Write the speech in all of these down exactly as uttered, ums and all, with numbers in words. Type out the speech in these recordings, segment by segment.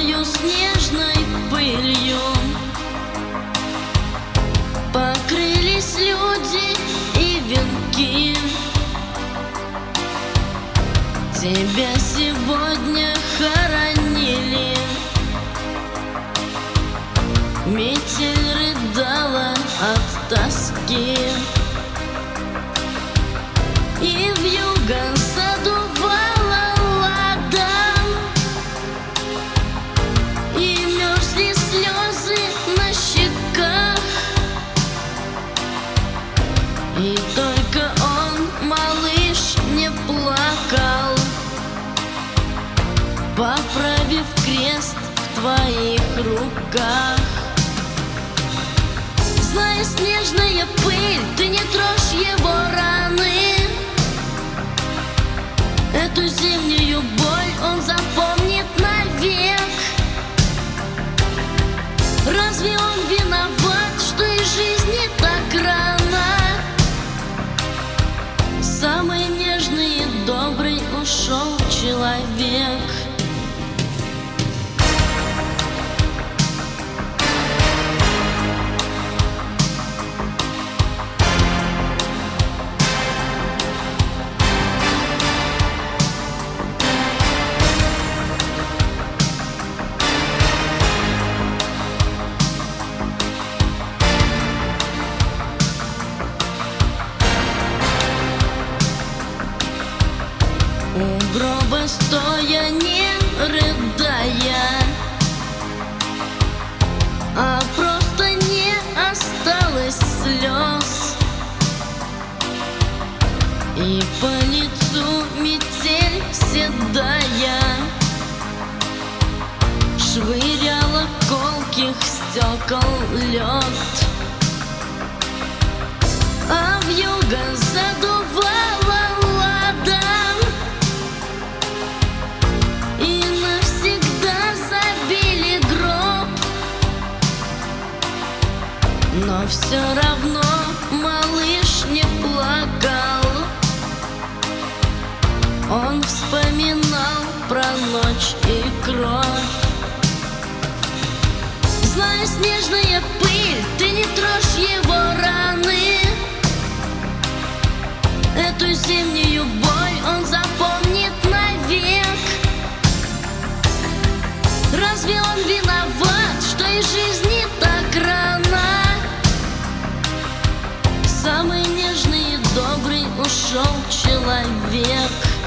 тобою снежной пылью покрылись люди и венки. Тебя сегодня хоронили. Метель рыдала от тоски, и вьюга задувала ладан, и мерзли слезы на щеках. И только он, малыш, не плакал, поправив крест в твоих руках. Злая снежная пыль, ты не трожь его раны. Эту зимнюю боль он запомнит навек. Разве он виноват, что из жизни так рано? Самый нежный и добрый ушел человек. У гроба стоя, не рыдая, а просто не осталось слез, и по лицу метель седая швыряла колких стекол лед, а вьюга задувала ладан, и навсегда забили гроб. Но все равно малыш не плакал. Он вспоминал про ночь и кровь. Злая снежная пыль, ты не трожь его раны. Эту зимнюю боль он запомнит навек. Разве он виноват, что из жизни так рано? Самый нежный и добрый ушел человек.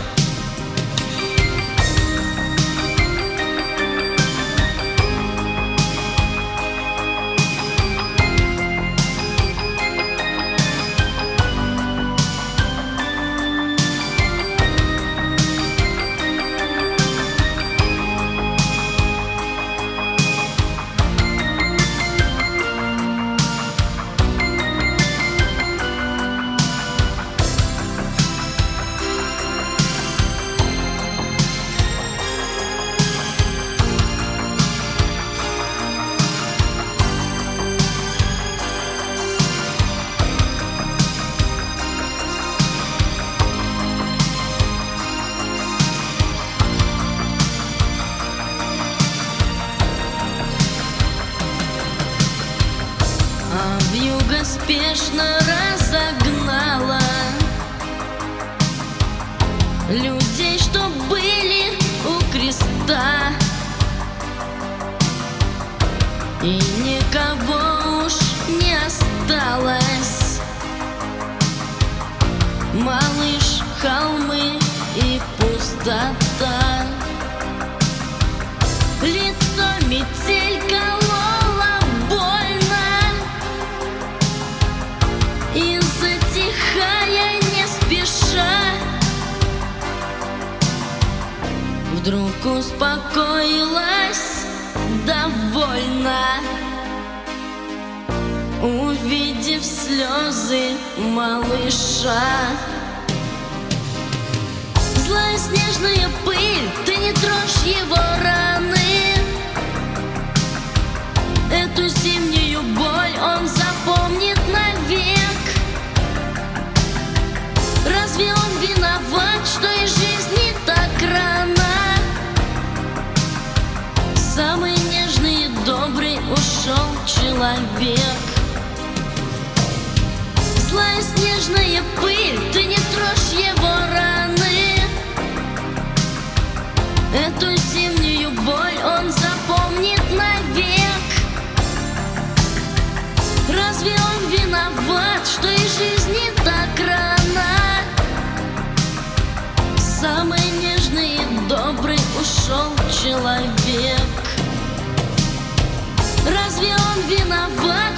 А вьюга спешно разогнала людей, что были у креста, и никого уж не осталось. Малыш, холмы и пустота. Лицо метель колола больно, и затихая не спеша вдруг успокоилась довольно, увидев слезы малыша. Злая снежная пыль, ты не трожь его раны. Эту зимнюю боль он запомнит навек. Разве он виноват, что из жизни так рано? снежная пыль, ты не трожь его раны. Эту зимнюю боль он запомнит навек. Разве он виноват, что и жизни так рано? Самый нежный и добрый ушел человек. Разве он виноват,